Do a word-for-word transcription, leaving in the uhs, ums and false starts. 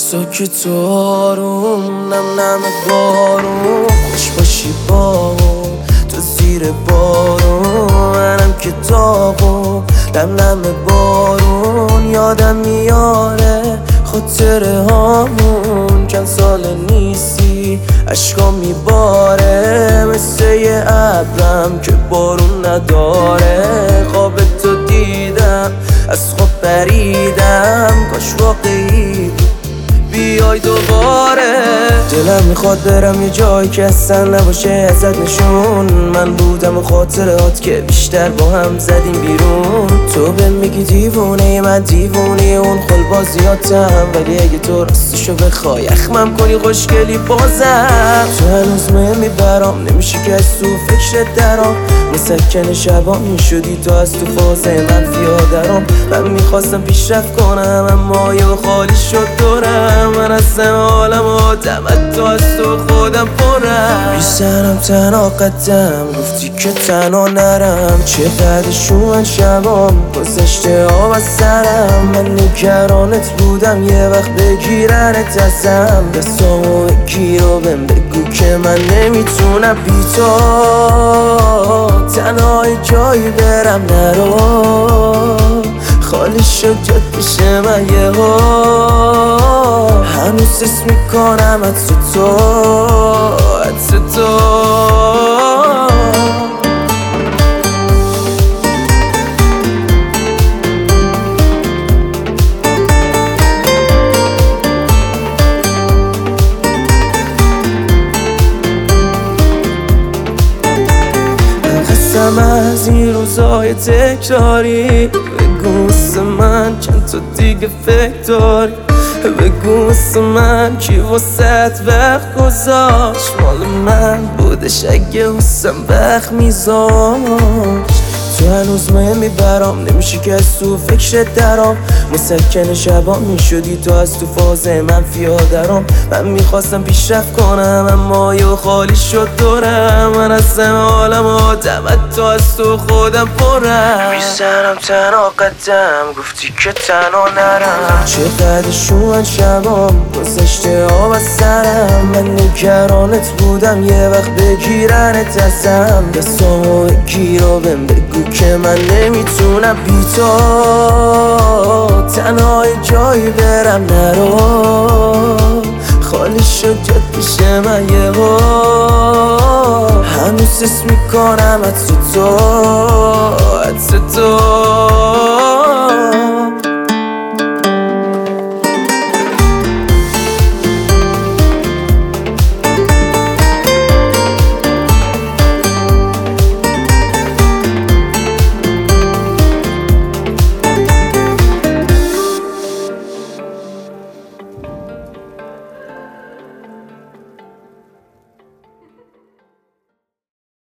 ساکت و آروم، نم نم بارون، خوش باشی با تو زیر بارون. منم که داغون، نم نم بارون، یادم میاره خاطره هامون. چند سال نیستی عشقام میباره، مثل یه ابرم که بارون نداره. خواب تو دیدم، از خواب پریدم، کاش واقعی بیای دوباره. دلم میخواد برم یه جایی که اصلا نباشه ازت نشون. من بودم و خاطرات که بیشتر با هم زدیم بیرون. تو به میگی دیوونه، من دیوونه اون خلبازیاتم، ولی اگه تو راستشو بخوای اخمم کنی خوشگلی بازم. تو هنوز مهمی برام، نمیشه که از تو فکرت درام. مسکن شبام میشدی تو، از تو فاز منفی آدرام. من میخواستم پیشرفت کنم اما یه خالی شد دورم. من اصلا حالم آدمت، تو از تو خودم پرم. بیسرم تنها قدم، گفتی که تنها نرم. چقدر شوان شبام گذشته آب از سرم. من نگرانت بودم یه وقت بگیرنت ازم. دستامو بگیر و بهم بگو که من نمیتونم بی تو. تنها جایی برم نرو، خالی شد جد پیش من یه ها. هنوز حس میکنم از تو، از تو. از این روزای تکراری، بگو واسه من چند تا دیگه فکر داری. بگو واسه من کی واسه وقت گذاشت، مال من بودش اگه واسم وقت میذاشت. تو هنوز مهمی برام، نمیشه که از تو فکرت درام. مسکن شبام میشدی تو، از تو فاز منفی آدرام. من میخواستم پیشرفت کنم اما یه خالی شد دورم. من اصلا حالم آدمت، تو از تو خودم پرم. بیسرم تنها قدم، گفتی که تنها نرم. چقدر شوان شبام گذشته آب از سرم. من نگرانت بودم یه وقت بگیرنت ازم. دستامو بگیر و بهم بگو که من نمیتونم بی تو. تنها جایی برم نرو، خالی شد جد پیش من یه ها. هنوز حس میکنم از تو، از تو.